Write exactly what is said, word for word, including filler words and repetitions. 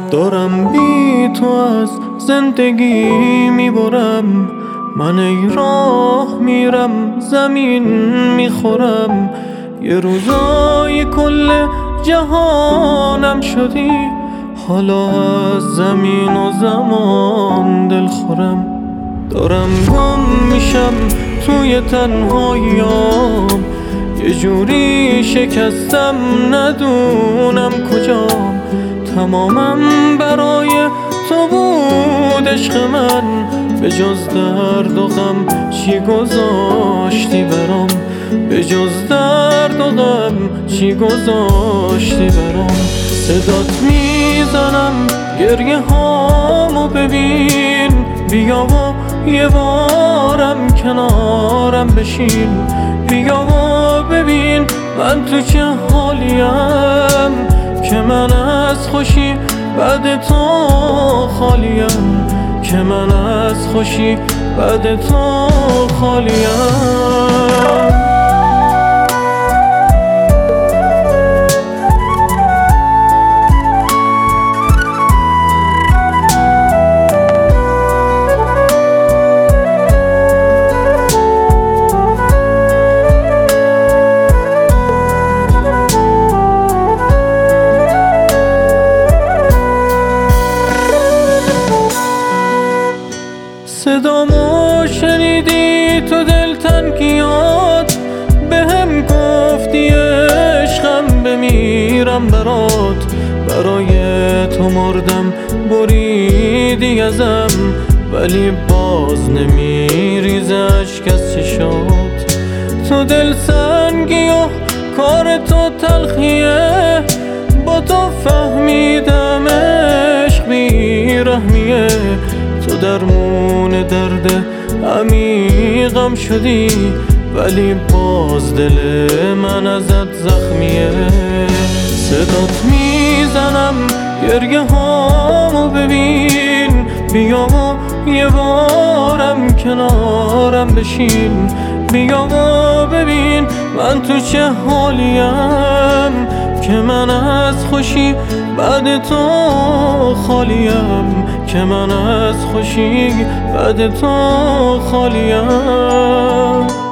دارم بی تو از زندگی میبرم، من ای راه میرم زمین میخورم. یه روزای کل جهانم شدی، حالا از زمین و زمان دل خورم. دارم گم میشم توی تنهاییام، یه جوری شکستم ندونم کجام. تمامم برای تو بود عشق من، به جز درد و غم چی گذاشتی برام؟ به جز درد و غم چی گذاشتی برام؟ صدات میزنم گریه هامو ببین، بیا و یه بارم کنارم بشین. بیا و ببین من تو چه حالیم، که من از خوشی بعد تو خالیم، که من از خوشی بعد تو خالیم. صدامو شنیدی تو دلتنگیات، بهم گفتی عشقم بمیرم برات. برای تو مردم بریدی ازم، ولی باز نمیریزه اشک از چشات. تو دل سنگی و کار تو تلخیه، با تو فهمیدم عشق بیرحمیه. تو درمون درد عمیقم شدی، ولی باز دل من ازت زخمیه. صدات میزنم گریه هامو ببین، بیا و یه بارم کنارم بشین. بیا و ببین من تو چه حالیم، که من از خوشی بعد تو خالیم، که من از خوشی بعد تو خالیم.